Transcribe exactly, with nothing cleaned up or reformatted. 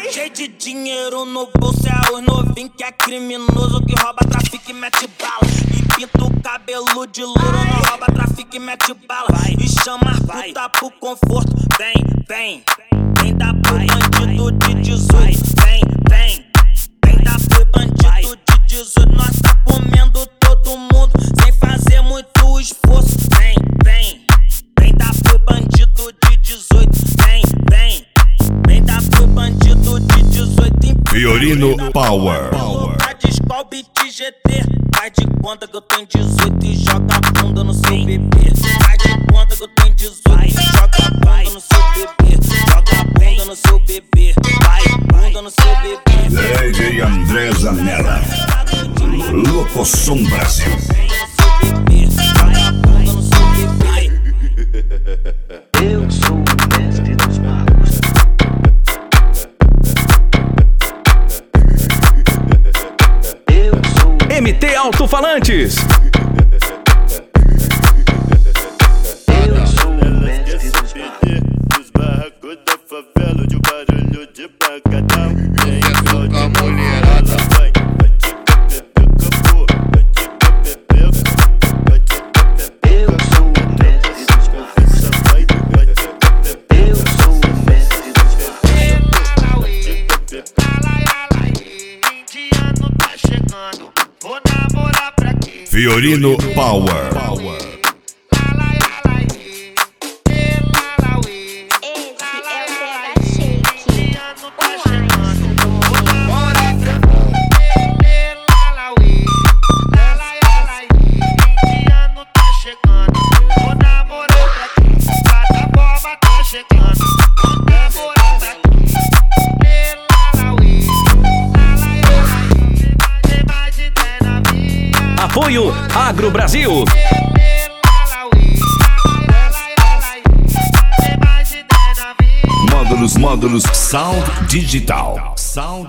Cheio de dinheiro no bolso, é os novinhos que é criminoso, que rouba, trafica e mete bala. E pinta o cabelo de louro, não rouba, trafica e mete bala. E chama as puta pro conforto. Vem, vem, vem dar pro bandido de dezoito. Vem, vem, vem dar pro bandido de dezoito. Nós tá comendo todo mundo sem fazer muito esforço. Vem, vem, vem dar pro bandido de dezoito. Vem, vem, vem dar pro bandido de dezoito. Fiorino Power. Pra Discol Beat G T. Faz de conta que eu tenho dezoito e joga a bunda no seu bebê. Faz de conta que eu tenho dezoito e joga a bunda no seu bebê. Joga a bunda no seu bebê. Vai, bunda no seu bebê. D J André Zanella, Locoção Brasil. Eu sou o mestre dos magos. Eu sou o M T Alto-Falantes. Eu sou o mestre dos magos. Dos barracos da favela, de um barulho de pancadão. Tem sol de mulherada, vai. Eu sou o mestre dos magos. Eu sou o mestre dos Indiano tá chegando, vou namorar pra quê? Fiorino Power. Apoio Agro Brasil. Módulos, módulos, Sound Digital. Sound